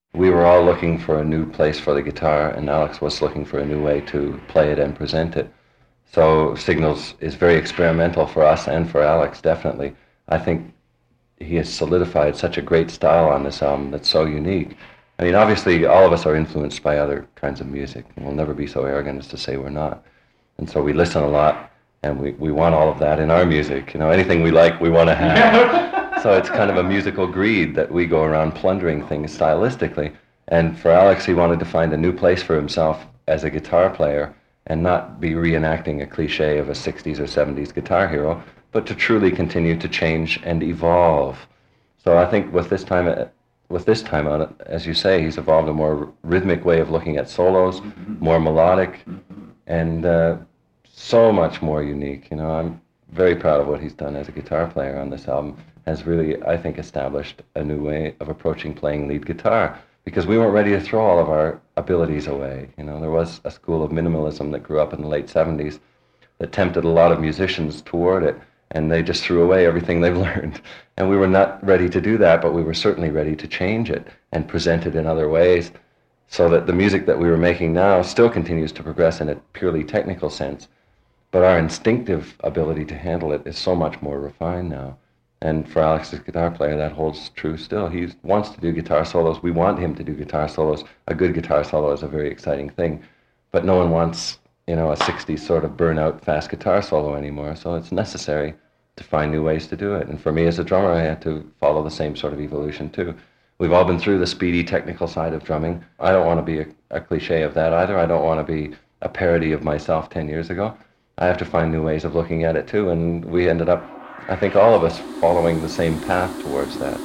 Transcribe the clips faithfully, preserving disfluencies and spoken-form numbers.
we were all looking for a new place for the guitar, and Alex was looking for a new way to play it and present it. So Signals is very experimental for us and for Alex, definitely. I think he has solidified such a great style on this album that's so unique. I mean, obviously, all of us are influenced by other kinds of music, and we'll never be so arrogant as to say we're not. And so we listen a lot, and we, we want all of that in our music. You know, anything we like, we want to have. So it's kind of a musical greed that we go around plundering things stylistically. And for Alex, he wanted to find a new place for himself as a guitar player and not be reenacting a cliche of a sixties or seventies guitar hero, but to truly continue to change and evolve. So I think with this time, with this time on it, as you say, he's evolved a more rhythmic way of looking at solos, mm-hmm. more melodic, mm-hmm. and uh, so much more unique. You know, I'm very proud of what he's done as a guitar player on this album. Has really, I think, established a new way of approaching playing lead guitar, because we weren't ready to throw all of our abilities away. You know, there was a school of minimalism that grew up in the late seventies that tempted a lot of musicians toward it, and they just threw away everything they've learned. And we were not ready to do that, but we were certainly ready to change it and present it in other ways, so that the music that we were making now still continues to progress in a purely technical sense, but our instinctive ability to handle it is so much more refined now. And for Alex, as guitar player, that holds true still. He wants to do guitar solos. We want him to do guitar solos. A good guitar solo is a very exciting thing, but no one wants, you know, a sixties sort of burnout fast guitar solo anymore. So it's necessary to find new ways to do it. And for me as a drummer, I had to follow the same sort of evolution too. We've all been through the speedy technical side of drumming. I don't want to be a, a cliche of that either. I don't want to be a parody of myself ten years ago. I have to find new ways of looking at it too, and we ended up, I think, all of us following the same path towards that.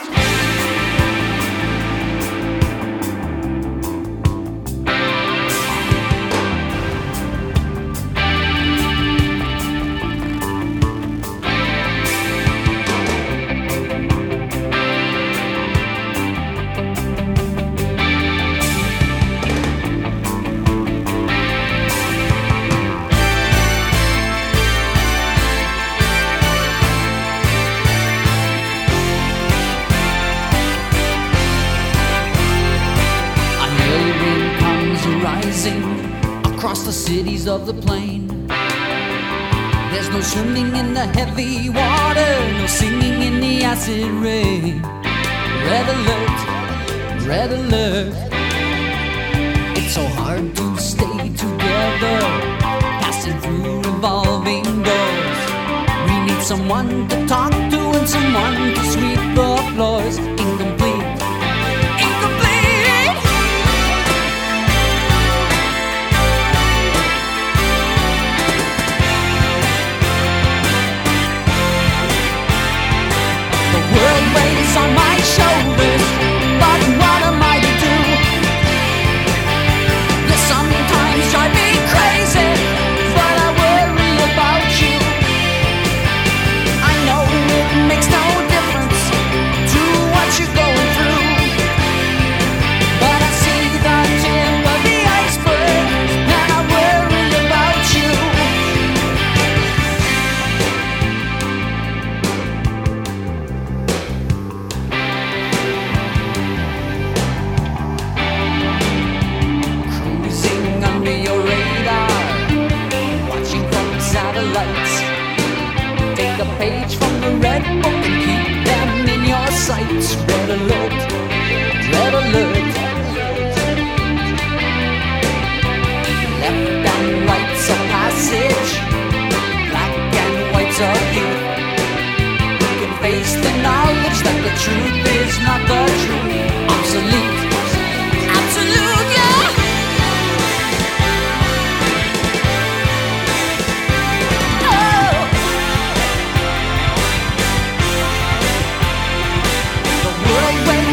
Across the cities of the plain, there's no swimming in the heavy water, no singing in the acid rain. Red alert, red alert. It's so hard to stay together, passing through revolving doors. We need someone to talk to and someone to sweep the floors. Incomplete, on my shoulders, but what am I to do? You sometimes drive me crazy, but I worry about you. I know it makes no difference to what you're going through, but I see the tip of the iceberg, and I worry about you. Take a page from the red book and keep them in your sights. Red alert, red alert. Left and right's a passage, black and white's a youth. We can face the knowledge that the truth is not the truth. Obsolete, absolute, yeah. When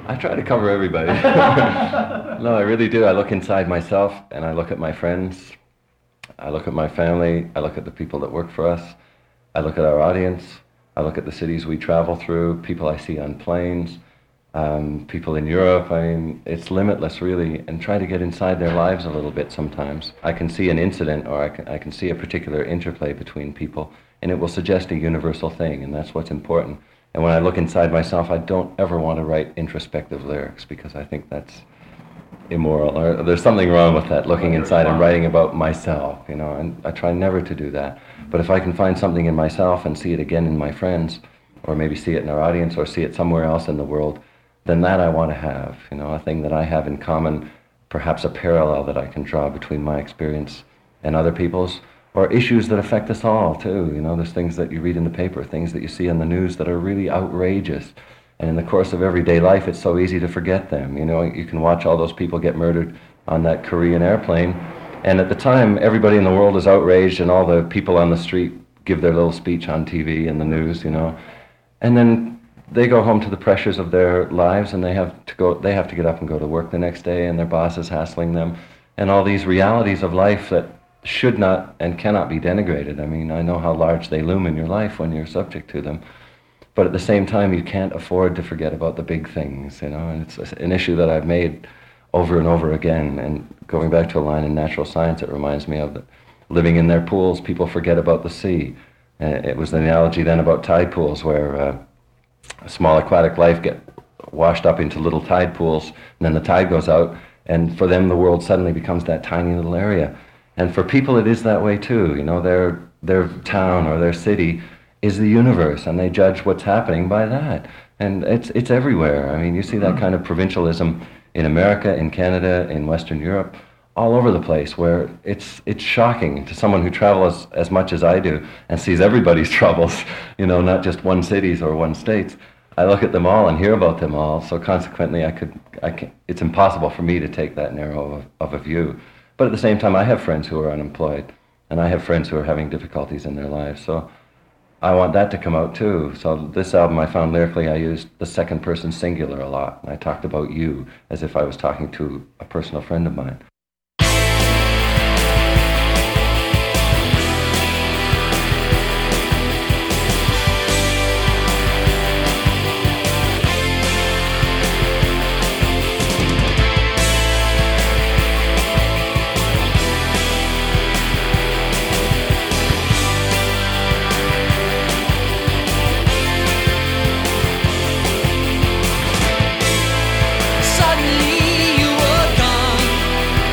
I try to cover everybody. No, I really do. I look inside myself and I look at my friends. I look at my family. I look at the people that work for us. I look at our audience. I look at the cities we travel through, people I see on planes, um, people in Europe. I mean, it's limitless, really, and try to get inside their lives a little bit sometimes. I can see an incident or I can, I can see a particular interplay between people, and it will suggest a universal thing, and that's what's important. And when I look inside myself, I don't ever want to write introspective lyrics because I think that's immoral, or there's something wrong with that, looking inside and writing about myself, you know, and I try never to do that. But if I can find something in myself and see it again in my friends, or maybe see it in our audience, or see it somewhere else in the world, then that I want to have, you know, a thing that I have in common, perhaps a parallel that I can draw between my experience and other people's, or issues that affect us all, too. You know, there's things that you read in the paper, things that you see on the news that are really outrageous. And in the course of everyday life, it's so easy to forget them. You know, you can watch all those people get murdered on that Korean airplane. And at the time, everybody in the world is outraged, and all the people on the street give their little speech on T V and the news, you know. And then they go home to the pressures of their lives, and they have to go, they have to get up and go to work the next day, and their boss is hassling them. And all these realities of life that should not and cannot be denigrated. I mean, I know how large they loom in your life when you're subject to them. But at the same time, you can't afford to forget about the big things, you know, and it's an issue that I've made over and over again. And going back to a line in Natural Science, it reminds me of that living in their pools, people forget about the sea. And it was the analogy then about tide pools, where uh, a small aquatic life get washed up into little tide pools, and then the tide goes out, and for them the world suddenly becomes that tiny little area. And for people it is that way too, you know, their, their town or their city is the universe, and they judge what's happening by that. And it's it's everywhere. I mean, you see that kind of provincialism in America, in Canada, in Western Europe, all over the place, where it's it's shocking to someone who travels as much as I do and sees everybody's troubles, you know, not just one city's or one state's. I look at them all and hear about them all, so consequently I could, I can, it's impossible for me to take that narrow of, of a view. But at the same time, I have friends who are unemployed, and I have friends who are having difficulties in their lives, so I want that to come out too. So this album, I found lyrically I used the second person singular a lot. And I talked about you as if I was talking to a personal friend of mine. Suddenly you were gone.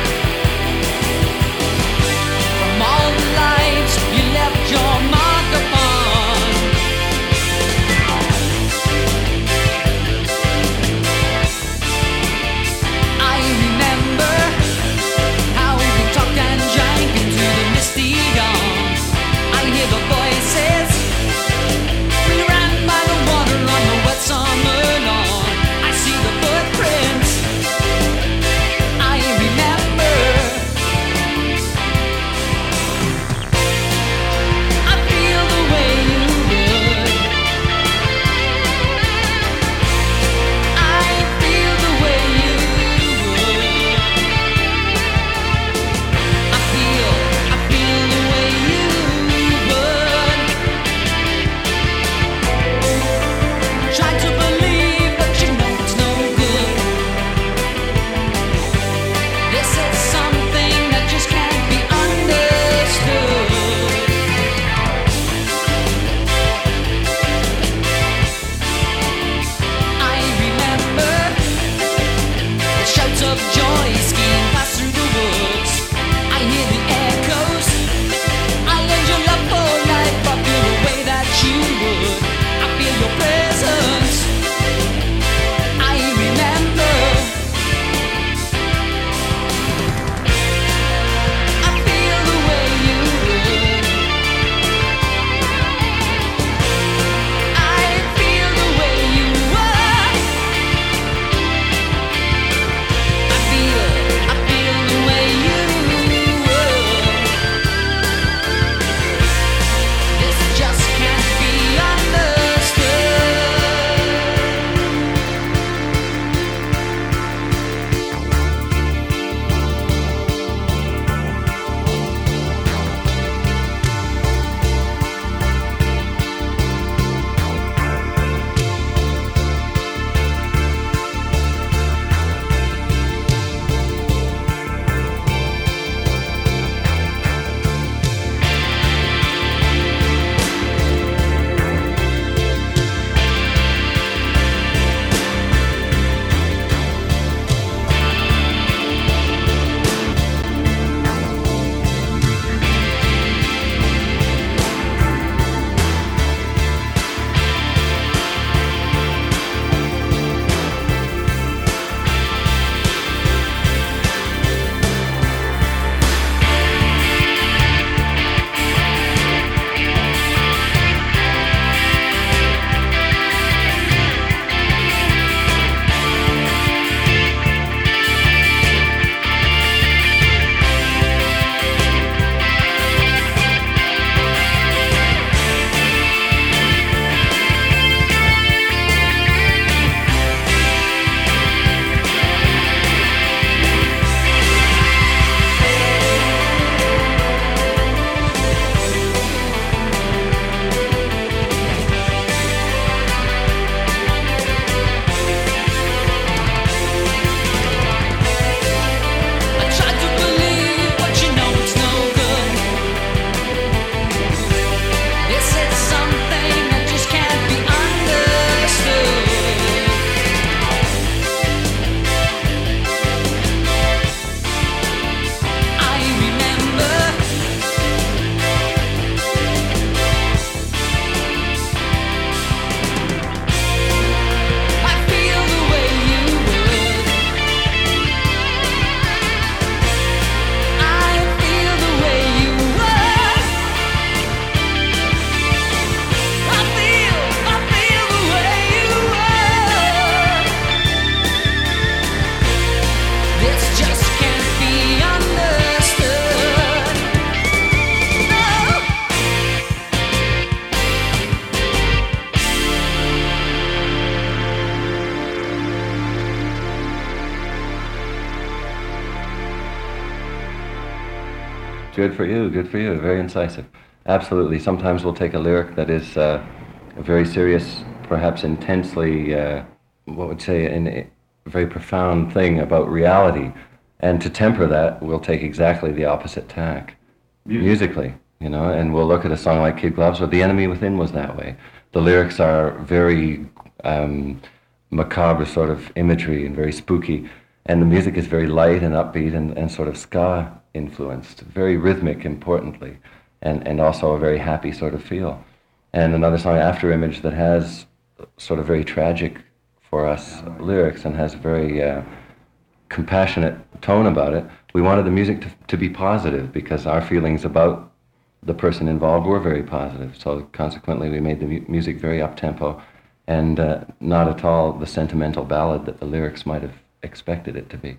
Good for you, good for you. Very incisive. Absolutely. Sometimes we'll take a lyric that is uh, a very serious, perhaps intensely, uh, what would say, an, a very profound thing about reality. And to temper that, we'll take exactly the opposite tack, Music. musically, you know, and we'll look at a song like Kid Gloves, or The Enemy Within was that way. The lyrics are very um, macabre sort of imagery and very spooky, and the music is very light and upbeat and, and sort of ska influenced, very rhythmic, importantly, and, and also a very happy sort of feel. And another song, After Image, that has sort of very tragic for us lyrics and has very uh, compassionate tone about it. We wanted the music to, to be positive because our feelings about the person involved were very positive. So consequently, we made the mu- music very up-tempo and uh, not at all the sentimental ballad that the lyrics might have expected it to be.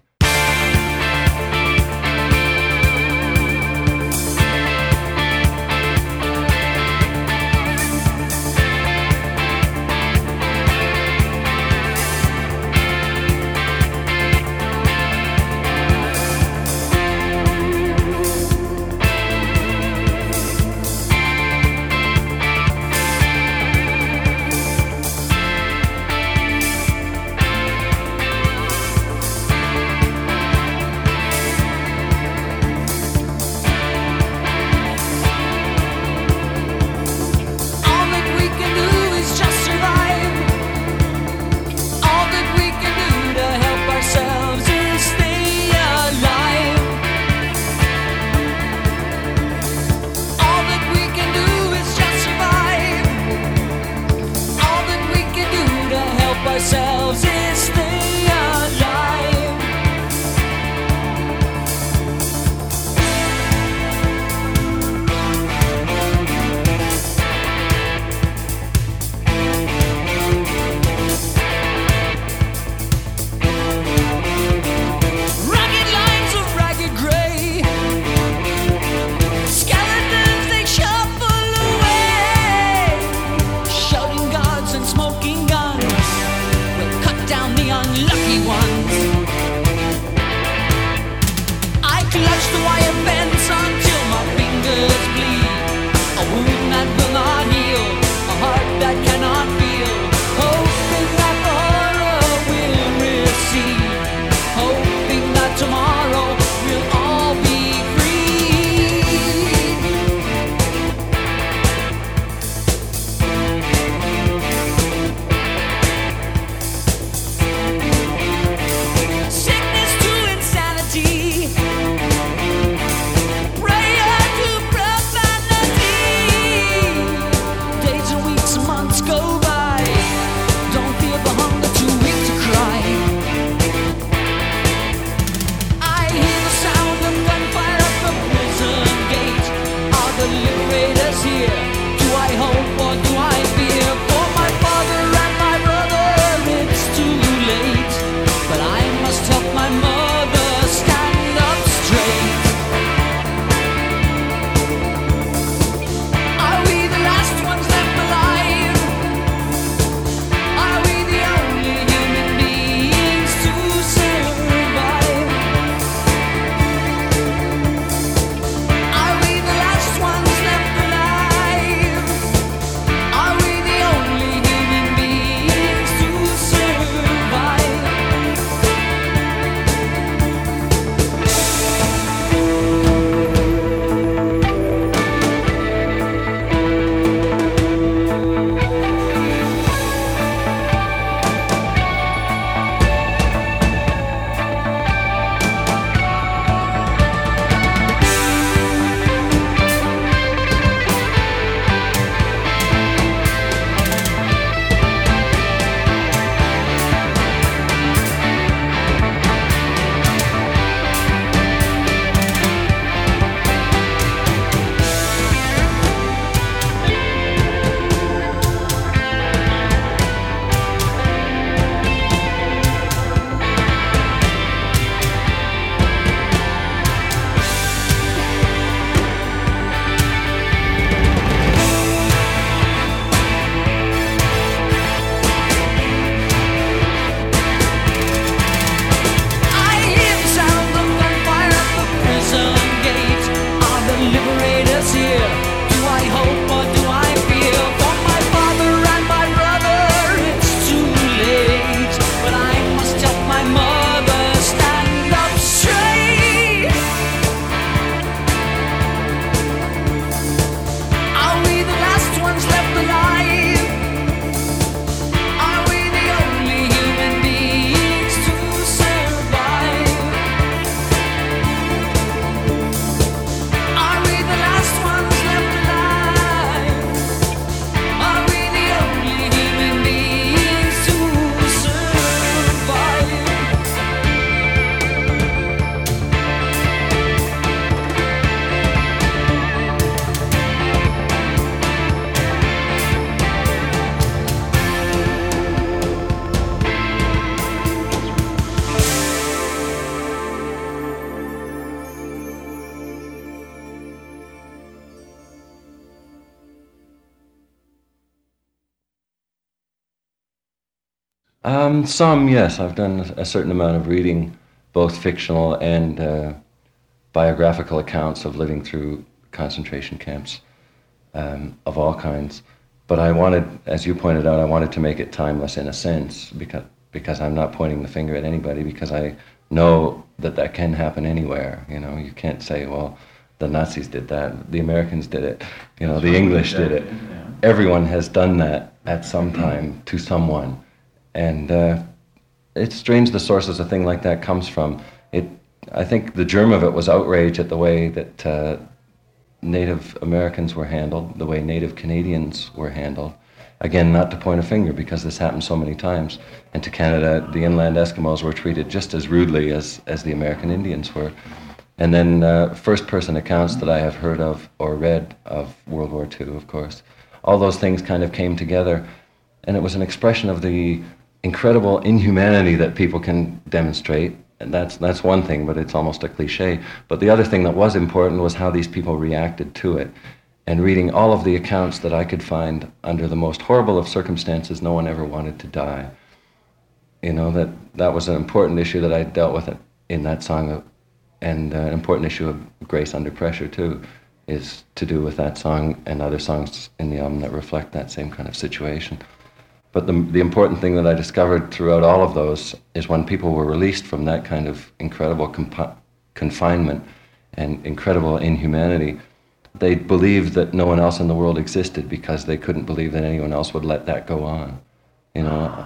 Um, some, yes. I've done a certain amount of reading, both fictional and uh, biographical accounts of living through concentration camps um, of all kinds. But I wanted, as you pointed out, I wanted to make it timeless in a sense, because because I'm not pointing the finger at anybody, because I know that that can happen anywhere. You know, you can't say, well, the Nazis did that, the Americans did it, you know, the English did it. Everyone has done that at some time to someone. And uh, it's strange the sources a thing like that comes from. It, I think the germ of it was outrage at the way that uh, Native Americans were handled, the way Native Canadians were handled. Again, not to point a finger, because this happened so many times. And to Canada, the inland Eskimos were treated just as rudely as, as the American Indians were. And then uh, first-person accounts that I have heard of or read of World War Two, of course, all those things kind of came together. And it was an expression of the incredible inhumanity that people can demonstrate. And that's that's one thing, but it's almost a cliche. But the other thing that was important was how these people reacted to it. And reading all of the accounts that I could find, under the most horrible of circumstances, no one ever wanted to die. You know, that, that was an important issue that I dealt with in that song. And uh, an important issue of Grace Under Pressure, too, is to do with that song and other songs in the album that reflect that same kind of situation. But the, the important thing that I discovered throughout all of those is when people were released from that kind of incredible compi- confinement and incredible inhumanity, they believed that no one else in the world existed, because they couldn't believe that anyone else would let that go on, you know.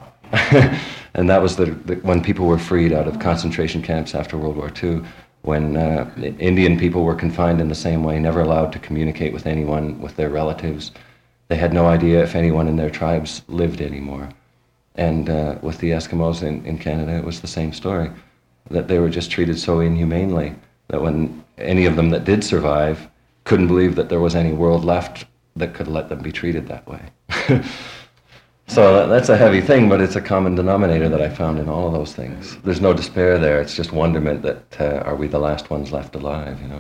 And that was the, the when people were freed out of concentration camps after World War Two, when uh, Indian people were confined in the same way, never allowed to communicate with anyone, with their relatives. They had no idea if anyone in their tribes lived anymore. And uh, with the Eskimos in, in Canada, it was the same story, that they were just treated so inhumanely that when any of them that did survive couldn't believe that there was any world left that could let them be treated that way. So that's a heavy thing, but it's a common denominator that I found in all of those things. There's no despair there. It's just wonderment that uh, are we the last ones left alive, you know?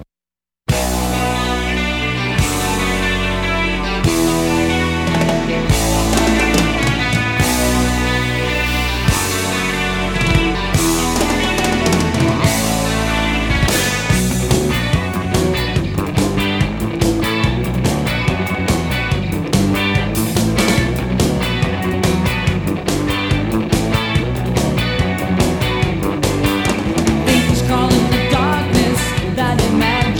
Things call in the darkness that imagine.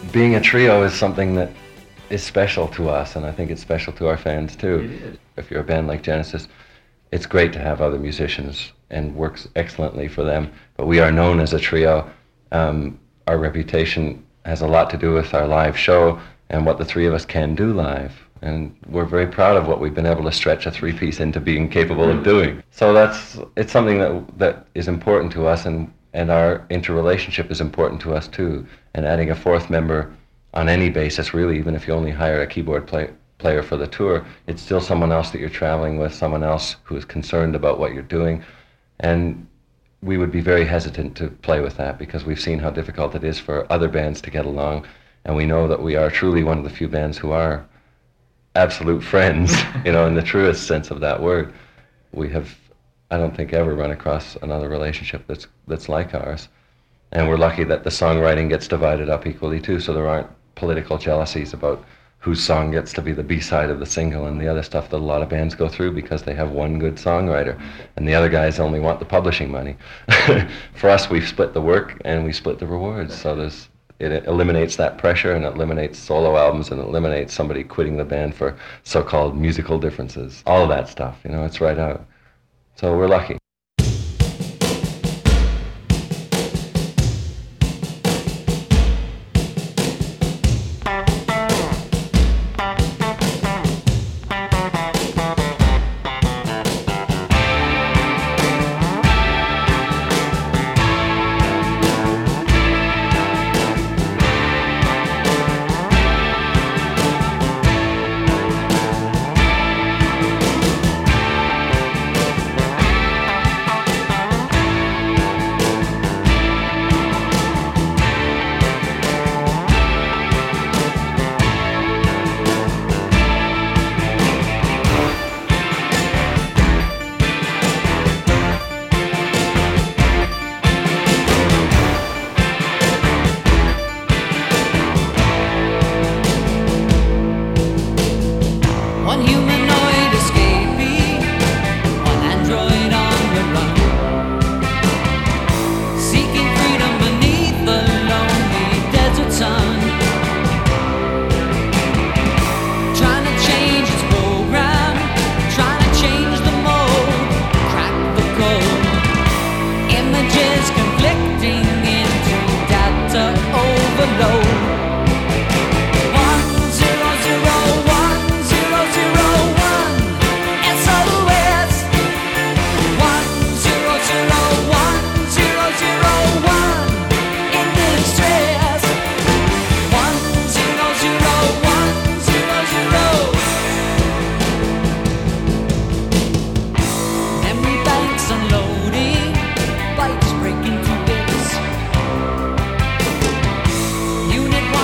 being a trio is something that is special to us, and I think it's special to our fans too. It is. If you're a band like Genesis, it's great to have other musicians and works excellently for them. But we are known as a trio. Um, our reputation has a lot to do with our live show and what the three of us can do live. And we're very proud of what we've been able to stretch a three-piece into being capable of doing. So that's it's something that that is important to us, and, and our interrelationship is important to us too. And adding a fourth member on any basis, really, even if you only hire a keyboard play, player for the tour, it's still someone else that you're traveling with, someone else who is concerned about what you're doing. And we would be very hesitant to play with that because we've seen how difficult it is for other bands to get along. And we know that we are truly one of the few bands who are absolute friends, you know, in the truest sense of that word. We have, I don't think, ever run across another relationship that's that's like ours. And we're lucky that the songwriting gets divided up equally too, so there aren't political jealousies about whose song gets to be the B-side of the single and the other stuff that a lot of bands go through because they have one good songwriter and the other guys only want the publishing money. For us, we've split the work and we split the rewards, so there's it eliminates that pressure, and it eliminates solo albums, and it eliminates somebody quitting the band for so-called musical differences. All of that stuff, you know, it's right out. So we're lucky. Unit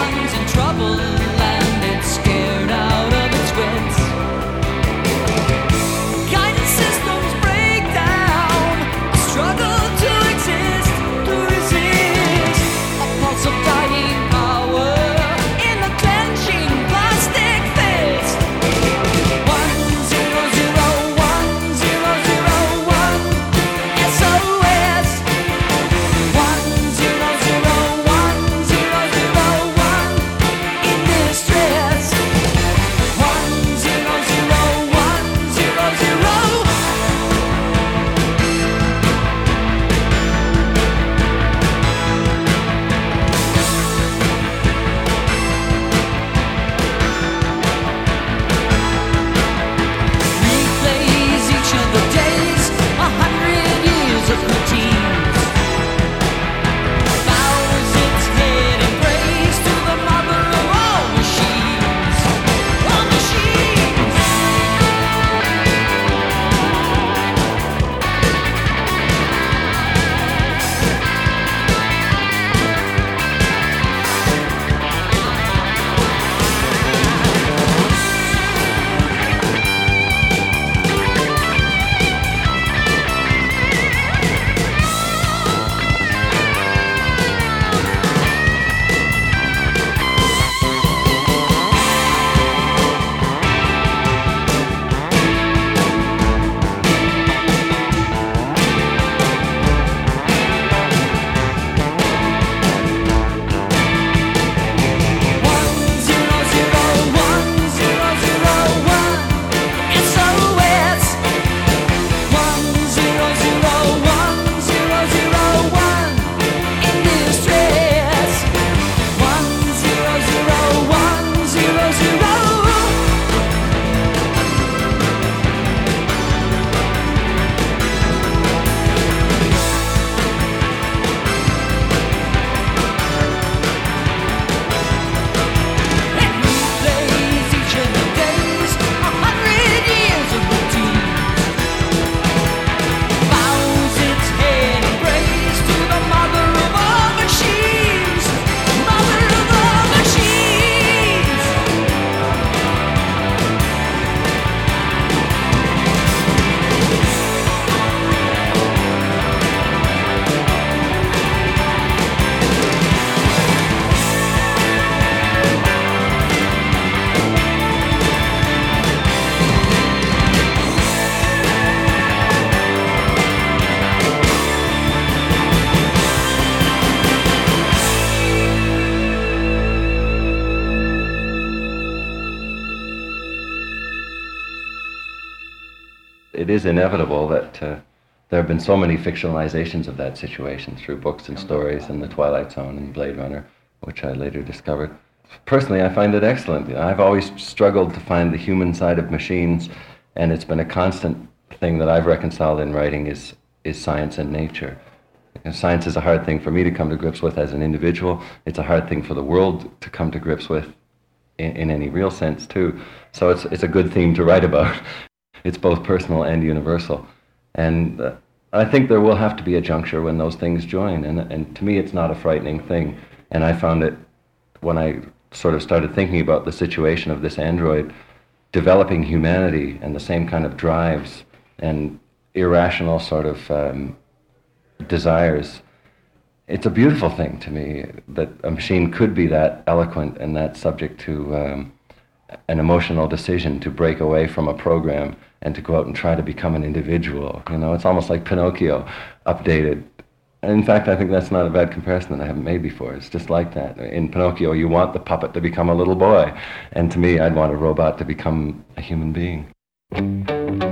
it is inevitable that uh, there have been so many fictionalizations of that situation through books and stories and The Twilight Zone and Blade Runner, which I later discovered. Personally, I find it excellent. I've always struggled to find the human side of machines, and it's been a constant thing that I've reconciled in writing is, is science and nature. And science is a hard thing for me to come to grips with as an individual. It's a hard thing for the world to come to grips with in, in any real sense, too. So it's, it's a good theme to write about. It's both personal and universal. And uh, I think there will have to be a juncture when those things join. And, and to me, it's not a frightening thing. And I found it when I sort of started thinking about the situation of this android developing humanity and the same kind of drives and irrational sort of um, desires. It's a beautiful thing to me that a machine could be that eloquent and that subject to um, an emotional decision to break away from a program and to go out and try to become an individual. You know, it's almost like Pinocchio updated. And in fact, I think that's not a bad comparison that I haven't made before. It's just like that. In Pinocchio, you want the puppet to become a little boy. And to me, I'd want a robot to become a human being.